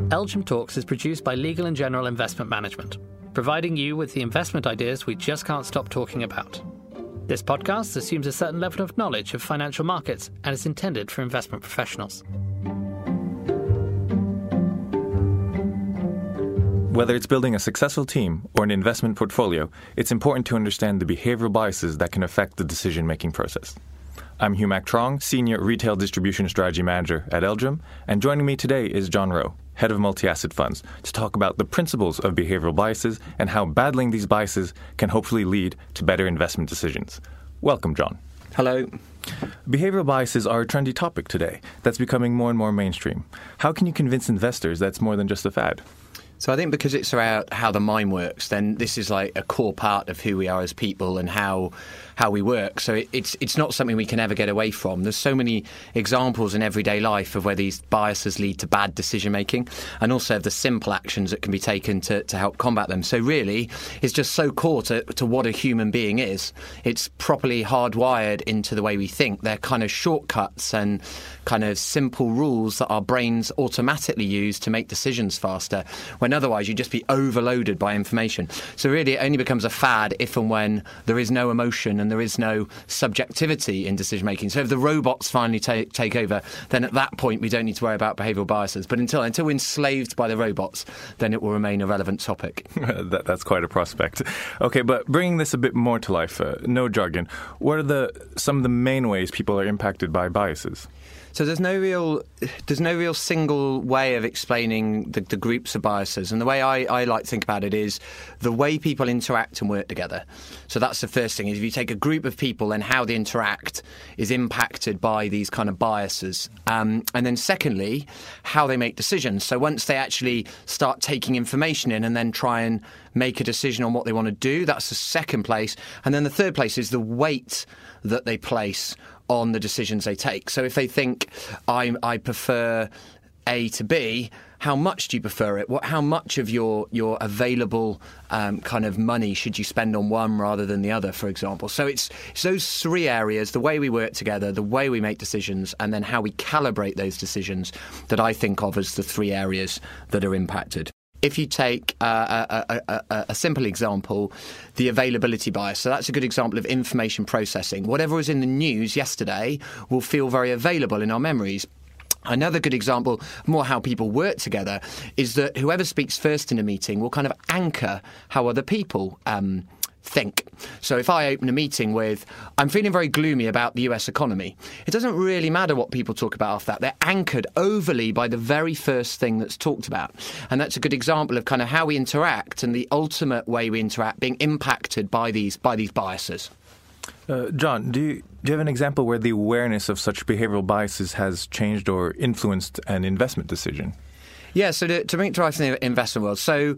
Elgin Talks is produced by Legal & General Investment Management, providing you with the investment ideas we just can't stop talking about. This podcast assumes a certain level of knowledge of financial markets and is intended for investment professionals. Whether it's building a successful team or an investment portfolio, it's important to understand the behavioral biases that can affect the decision-making process. I'm Hugh MacTrong, Senior Retail Distribution Strategy Manager at Elgin, and joining me today is John Rowe, Head of Multi-Asset Funds, to talk about the principles of behavioral biases and how battling these biases can hopefully lead to better investment decisions. Welcome, John. Hello. Behavioral biases are a trendy topic today that's becoming more and more mainstream. How can you convince investors that's more than just a fad? So I think because it's about how the mind works, then this is like a core part of who we are as people and how we work. So it's not something we can ever get away from. There's so many examples in everyday life of where these biases lead to bad decision making, and also of the simple actions that can be taken to help combat them. So really, it's just so core to what a human being is. It's properly hardwired into the way we think. They're kind of shortcuts and kind of simple rules that our brains automatically use to make decisions faster, when otherwise you'd just be overloaded by information. So really it only becomes a fad if and when there is no emotion and there is no subjectivity in decision making. So if the robots finally take over, then at that point we don't need to worry about behavioural biases. But until we're enslaved by the robots, then it will remain a relevant topic. That's quite a prospect. Okay, but bringing this a bit more to life, no jargon, what are some of the main ways people are impacted by biases? So there's no real single way of explaining the groups of biases. And the way I like to think about it is the way people interact and work together. So that's the first thing, is if you take a group of people and how they interact is impacted by these kind of biases. And then secondly, how they make decisions. So once they actually start taking information in and then try and make a decision on what they want to do, that's the second place. And then the third place is the weight that they place on the decisions they take. So if they think, I prefer A to B, how much do you prefer it? How much of your available kind of money should you spend on one rather than the other, for example? So it's those three areas, the way we work together, the way we make decisions, and then how we calibrate those decisions, that I think of as the three areas that are impacted. If you take a simple example, the availability bias, so that's a good example of information processing. Whatever was in the news yesterday will feel very available in our memories. Another good example, more how people work together, is that whoever speaks first in a meeting will kind of anchor how other people think. So if I open a meeting with, I'm feeling very gloomy about the US economy, it doesn't really matter what people talk about after that. They're anchored overly by the very first thing that's talked about. And that's a good example of kind of how we interact and the ultimate way we interact being impacted by these biases. John, do you have an example where the awareness of such behavioral biases has changed or influenced an investment decision? Yeah, so to bring it to life in the investment world, so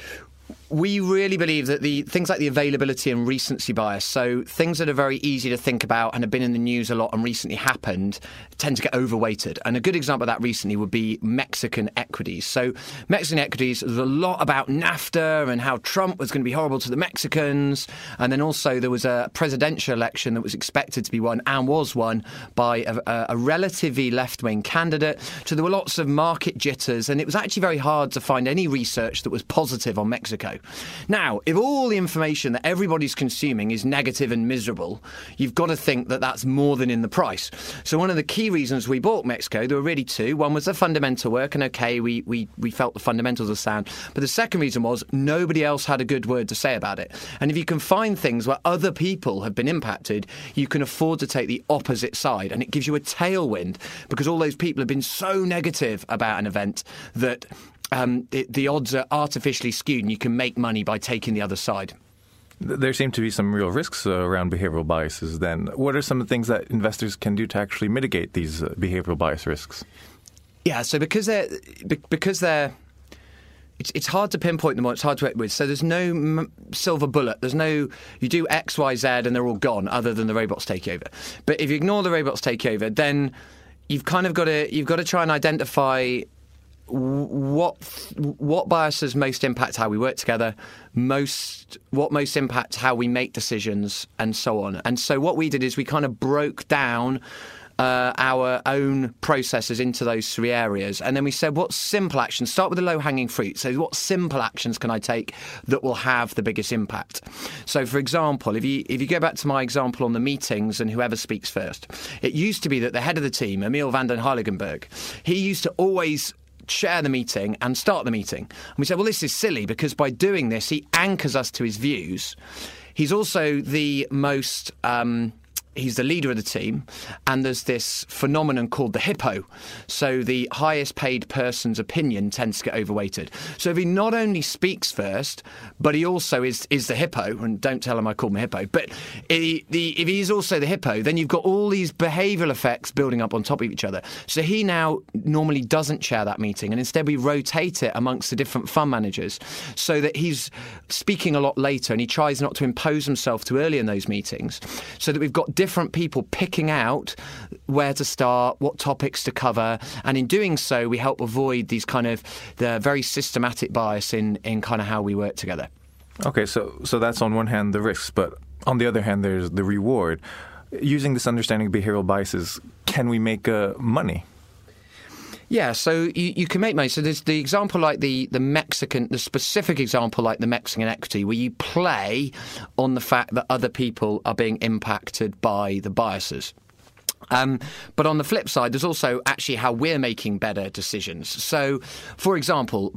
we really believe that the things like the availability and recency bias, so things that are very easy to think about and have been in the news a lot and recently happened, tend to get overweighted. And a good example of that recently would be Mexican equities. So Mexican equities, there's a lot about NAFTA and how Trump was going to be horrible to the Mexicans. And then also there was a presidential election that was expected to be won and was won by a relatively left-wing candidate. So there were lots of market jitters, and it was actually very hard to find any research that was positive on Mexico. Now, if all the information that everybody's consuming is negative and miserable, you've got to think that that's more than in the price. So one of the key reasons we bought Mexico, there were really two. One was the fundamental work, and okay, we felt the fundamentals were sound. But the second reason was nobody else had a good word to say about it. And if you can find things where other people have been impacted, you can afford to take the opposite side. And it gives you a tailwind, because all those people have been so negative about an event that the odds are artificially skewed, and you can make money by taking the other side. There seem to be some real risks around behavioral biases then. What are some of the things that investors can do to actually mitigate these behavioral bias risks? Yeah, so because they're it's hard to pinpoint them or it's hard to work with. So there's no silver bullet. There's no, you do X, Y, Z and they're all gone other than the robots take over. But if you ignore the robots take over, then you've kind of got to try and identify what biases most impact how we work together, what most impacts how we make decisions, and so on. And so what we did is we kind of broke down our own processes into those 3 areas. And then we said, what simple actions? Start with the low-hanging fruit. So what simple actions can I take that will have the biggest impact? So, for example, if you go back to my example on the meetings and whoever speaks first, it used to be that the head of the team, Emil van den Heiligenberg, he used to always chair the meeting and start the meeting. And we said, well, this is silly because by doing this, he anchors us to his views. He's also the most... he's the leader of the team, and there's this phenomenon called the hippo. So the highest paid person's opinion tends to get overweighted. So if he not only speaks first, but he also is the hippo, and don't tell him I called him a hippo, but if he's also the hippo, then you've got all these behavioural effects building up on top of each other. So he now normally doesn't chair that meeting, and instead we rotate it amongst the different fund managers so that he's speaking a lot later, and he tries not to impose himself too early in those meetings, so that we've got different people picking out where to start, what topics to cover, and in doing so we help avoid these kind of the very systematic bias in kind of how we work together. Okay, so that's on one hand the risks, but on the other hand there's the reward. Using this understanding of behavioral biases, can we make money? Yeah, so you can make money. So there's the example like the specific example like the Mexican equity, where you play on the fact that other people are being impacted by the biases. But on the flip side, there's also actually how we're making better decisions. So, for example,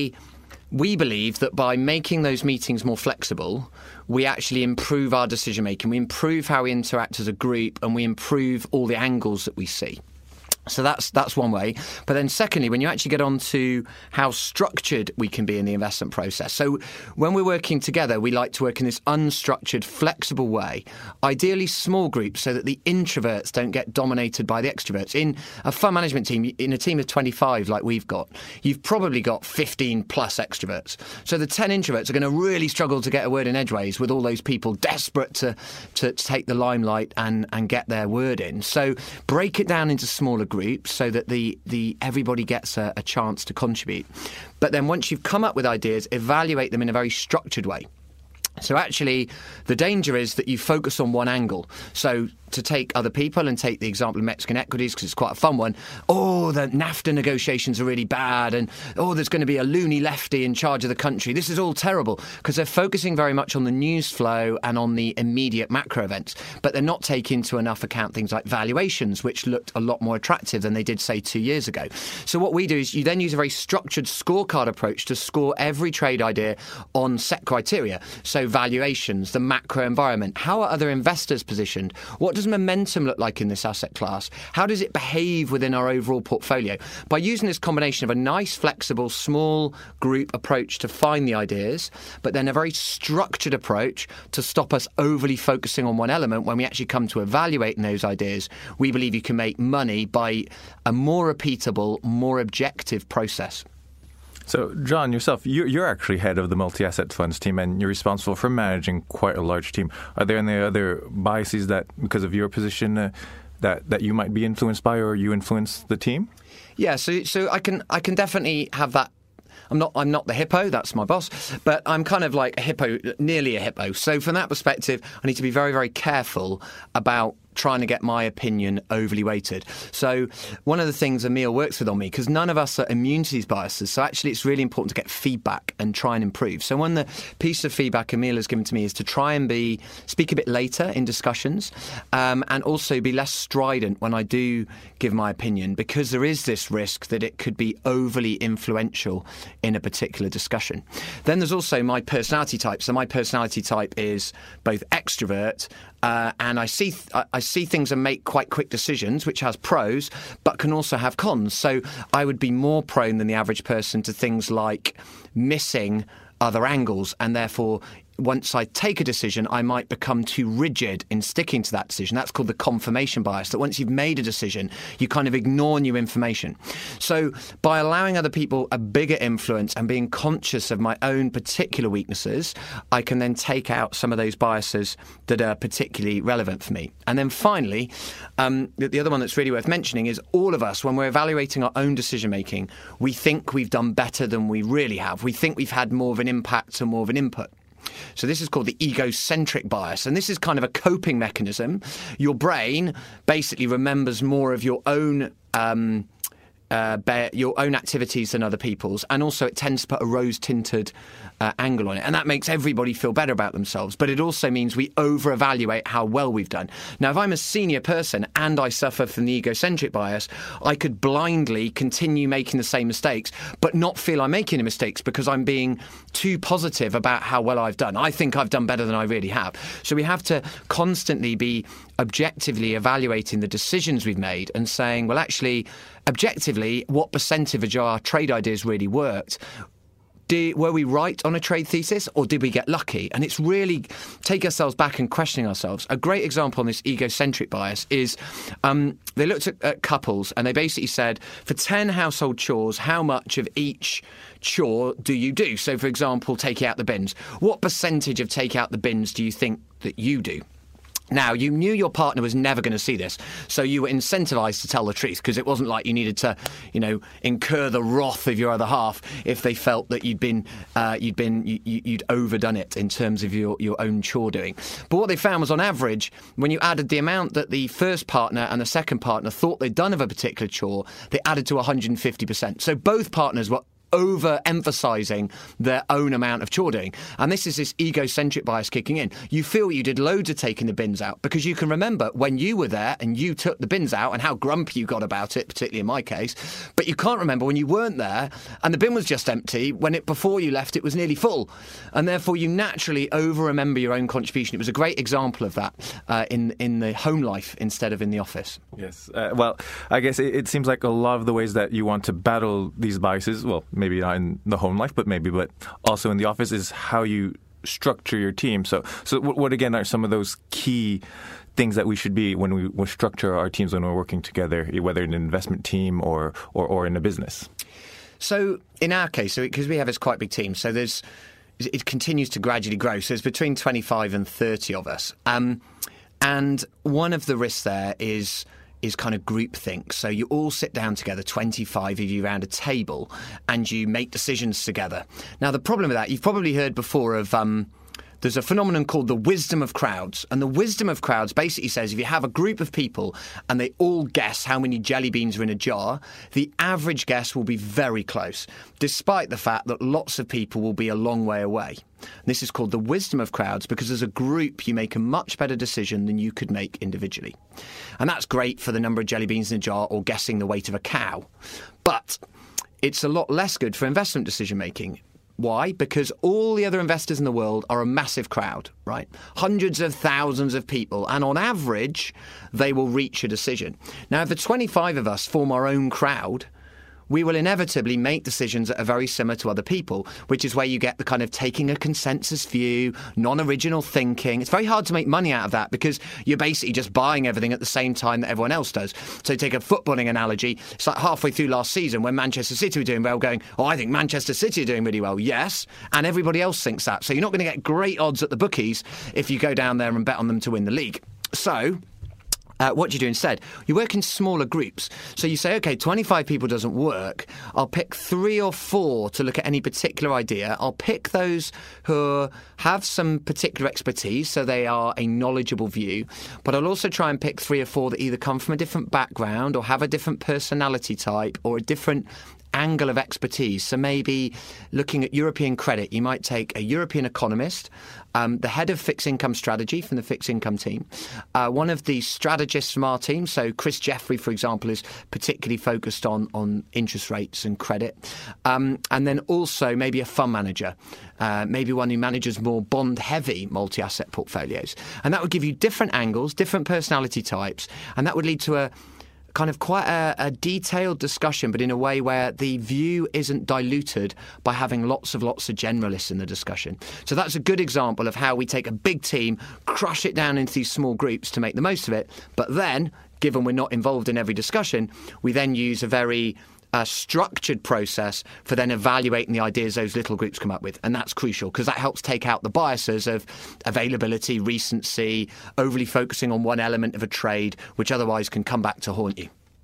we believe that by making those meetings more flexible, we actually improve our decision making, we improve how we interact as a group, and we improve all the angles that we see. So that's one way. But then secondly, when you actually get on to how structured we can be in the investment process. So when we're working together, we like to work in this unstructured, flexible way, ideally small groups so that the introverts don't get dominated by the extroverts. In a fund management team, in a team of 25 like we've got, you've probably got 15 plus extroverts. So the 10 introverts are going to really struggle to get a word in edgeways with all those people desperate to take the limelight and get their word in. So break it down into smaller groups so that the everybody gets a chance to contribute. But then once you've come up with ideas, evaluate them in a very structured way. So actually, the danger is that you focus on one angle. So to take other people and take the example of Mexican equities, because it's quite a fun one, the NAFTA negotiations are really bad, and there's going to be a loony lefty in charge of the country. This is all terrible, because they're focusing very much on the news flow and on the immediate macro events, but they're not taking into enough account things like valuations, which looked a lot more attractive than they did, say, 2 years ago. So what we do is you then use a very structured scorecard approach to score every trade idea on set criteria. So valuations, the macro environment, how are other investors positioned? What does momentum look like in this asset class? How does it behave within our overall portfolio? By using this combination of a nice, flexible, small group approach to find the ideas, but then a very structured approach to stop us overly focusing on one element when we actually come to evaluating those ideas, we believe you can make money by a more repeatable, more objective process. So, John, yourself, you're actually head of the multi-asset funds team, and you're responsible for managing quite a large team. Are there any other biases that, because of your position, that you might be influenced by, or you influence the team? Yeah, so I can definitely have that. I'm not the hippo, that's my boss, but I'm kind of like a hippo, nearly a hippo. So from that perspective, I need to be very, very careful about trying to get my opinion overly weighted. So one of the things Emil works with on me, because none of us are immune to these biases, so actually it's really important to get feedback and try and improve. So one of the pieces of feedback Emil has given to me is to try and speak a bit later in discussions, and also be less strident when I do give my opinion, because there is this risk that it could be overly influential in a particular discussion. Then there's also my personality type. So my personality type is both extrovert, and I see things and make quite quick decisions, which has pros, but can also have cons. So I would be more prone than the average person to things like missing other angles, and therefore once I take a decision, I might become too rigid in sticking to that decision. That's called the confirmation bias, that once you've made a decision, you kind of ignore new information. So by allowing other people a bigger influence and being conscious of my own particular weaknesses, I can then take out some of those biases that are particularly relevant for me. And then finally, the other one that's really worth mentioning is all of us, when we're evaluating our own decision-making, we think we've done better than we really have. We think we've had more of an impact or more of an input. So this is called the egocentric bias, and this is kind of a coping mechanism. Your brain basically remembers more of your own activities than other people's, and also it tends to put a rose-tinted angle on it, and that makes everybody feel better about themselves. But it also means we over-evaluate how well we've done. Now, if I'm a senior person and I suffer from the egocentric bias, I could blindly continue making the same mistakes, but not feel I'm making the mistakes because I'm being too positive about how well I've done. I think I've done better than I really have. So we have to constantly be objectively evaluating the decisions we've made and saying, well, actually, objectively, what percentage of our trade ideas really worked? Were we right on a trade thesis, or did we get lucky? And it's really take ourselves back and questioning ourselves. A great example on this egocentric bias is they looked at couples, and they basically said, for 10 household chores, how much of each chore do you do? So, for example, take out the bins. What percentage of take out the bins do you think that you do? Now, you knew your partner was never going to see this, so you were incentivized to tell the truth, because it wasn't like you needed to, incur the wrath of your other half if they felt that you'd overdone it in terms of your own chore doing. But what they found was, on average, when you added the amount that the first partner and the second partner thought they'd done of a particular chore, they added to 150%. So both partners were over-emphasising their own amount of chore doing. And this is this egocentric bias kicking in. You feel you did loads of taking the bins out because you can remember when you were there and you took the bins out and how grumpy you got about it, particularly in my case. But you can't remember when you weren't there and the bin was just empty, when before you left it was nearly full. And therefore you naturally over-remember your own contribution. It was a great example of that in the home life instead of in the office. Yes. Well, I guess it seems like a lot of the ways that you want to battle these biases, well, maybe not in the home life, but also in the office, is how you structure your team. So what again are some of those key things that we should be when we structure our teams when we're working together, whether in an investment team or in a business? So in our case, because we have this quite big team, so it continues to gradually grow. So there's between 25 and 30 of us. And one of the risks there is kind of groupthink. So you all sit down together, 25 of you around a table, and you make decisions together. Now, the problem with that, you've probably heard before of there's a phenomenon called the wisdom of crowds. And the wisdom of crowds basically says if you have a group of people and they all guess how many jelly beans are in a jar, the average guess will be very close, despite the fact that lots of people will be a long way away. This is called the wisdom of crowds because as a group you make a much better decision than you could make individually. And that's great for the number of jelly beans in a jar or guessing the weight of a cow. But it's a lot less good for investment decision making. Why? Because all the other investors in the world are a massive crowd, right? Hundreds of thousands of people. And on average, they will reach a decision. Now, if the 25 of us form our own crowd, we will inevitably make decisions that are very similar to other people, which is where you get the kind of taking a consensus view, non-original thinking. It's very hard to make money out of that because you're basically just buying everything at the same time that everyone else does. So take a footballing analogy. It's like halfway through last season when Manchester City were doing well, going, oh, I think Manchester City are doing really well. Yes, and everybody else thinks that. So you're not going to get great odds at the bookies if you go down there and bet on them to win the league. So what do you do instead? You work in smaller groups. So you say, OK, 25 people doesn't work. I'll pick 3 or 4 to look at any particular idea. I'll pick those who have some particular expertise, so they are a knowledgeable view. But I'll also try and pick 3 or 4 that either come from a different background or have a different personality type or a different angle of expertise. So maybe looking at European credit, you might take a European economist, the head of fixed income strategy from the fixed income team, one of the strategists from our team. So Chris Jeffrey, for example, is particularly focused on interest rates and credit. And then also maybe a fund manager, maybe one who manages more bond-heavy multi-asset portfolios. And that would give you different angles, different personality types, and that would lead to a kind of quite a detailed discussion, but in a way where the view isn't diluted by having lots of generalists in the discussion. So that's a good example of how we take a big team, crush it down into these small groups to make the most of it. But then, given we're not involved in every discussion, we then use a very structured process for then evaluating the ideas those little groups come up with. And that's crucial because that helps take out the biases of availability, recency, overly focusing on one element of a trade, which otherwise can come back to haunt you.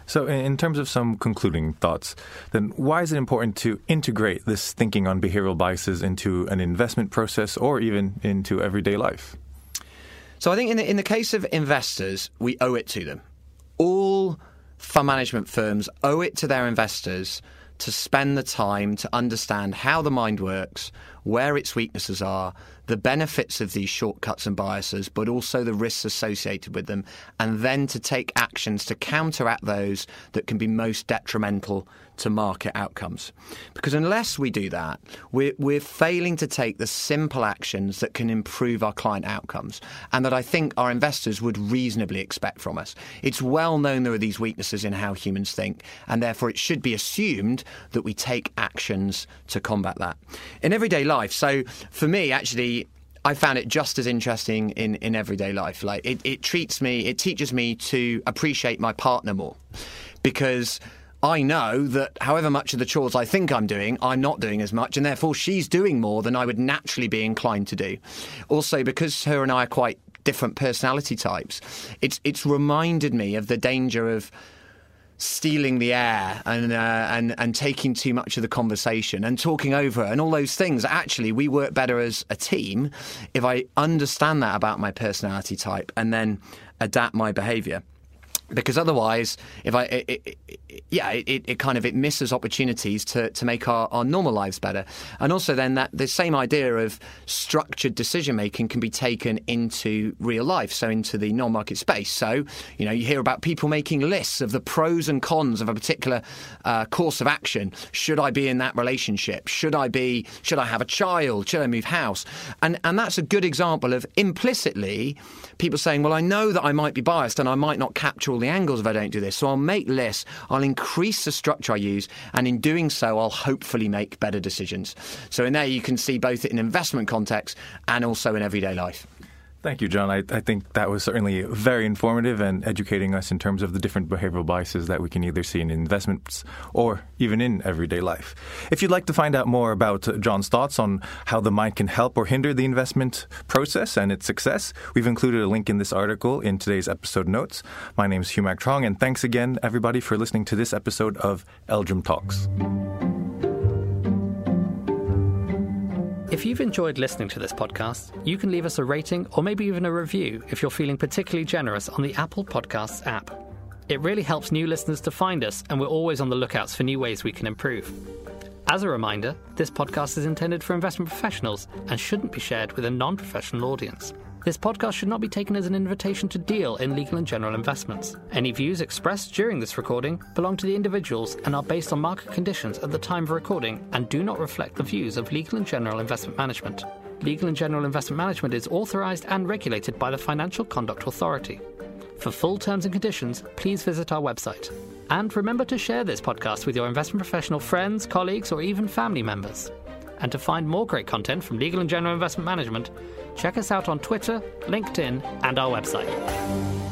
So in terms of some concluding thoughts, then why is it important to integrate this thinking on behavioral biases into an investment process or even into everyday life? So I think in the case of investors, we owe it to them. All fund management firms owe it to their investors to spend the time to understand how the mind works, where its weaknesses are, the benefits of these shortcuts and biases, but also the risks associated with them, and then to take actions to counteract those that can be most detrimental to market outcomes. Because unless we do that, we're failing to take the simple actions that can improve our client outcomes and that I think our investors would reasonably expect from us. It's well known there are these weaknesses in how humans think, and therefore it should be assumed that we take actions to combat that. In everyday life, so for me, actually, I found it just as interesting in everyday life. Like it teaches me to appreciate my partner more, because I know that however much of the chores I think I'm doing, I'm not doing as much, and therefore she's doing more than I would naturally be inclined to do. Also, because her and I are quite different personality types, it's reminded me of the danger of stealing the air and taking too much of the conversation and talking over and all those things. Actually, we work better as a team if I understand that about my personality type and then adapt my behaviour. Because otherwise, it misses opportunities to make our normal lives better. And also then that the same idea of structured decision making can be taken into real life, so into the non-market space. So, you hear about people making lists of the pros and cons of a particular course of action. Should I be in that relationship? Should I have a child? Should I move house? And that's a good example of implicitly people saying, well, I know that I might be biased and I might not capture all the angles if I don't do this. So I'll make lists, I'll increase the structure I use, and in doing so, I'll hopefully make better decisions. So in there, you can see both in investment context and also in everyday life. Thank you, John. I think that was certainly very informative and educating us in terms of the different behavioral biases that we can either see in investments or even in everyday life. If you'd like to find out more about John's thoughts on how the mind can help or hinder the investment process and its success, we've included a link in this article in today's episode notes. My name is Hugh MacTrong, and thanks again, everybody, for listening to this episode of Eldrum Talks. If you've enjoyed listening to this podcast, you can leave us a rating or maybe even a review if you're feeling particularly generous on the Apple Podcasts app. It really helps new listeners to find us, and we're always on the lookouts for new ways we can improve. As a reminder, this podcast is intended for investment professionals and shouldn't be shared with a non-professional audience. This podcast should not be taken as an invitation to deal in legal and general investments. Any views expressed during this recording belong to the individuals and are based on market conditions at the time of recording and do not reflect the views of Legal and General Investment Management. Legal and General Investment Management is authorised and regulated by the Financial Conduct Authority. For full terms and conditions, please visit our website. And remember to share this podcast with your investment professional friends, colleagues, or even family members. And to find more great content from Legal and General Investment Management, check us out on Twitter, LinkedIn, and our website.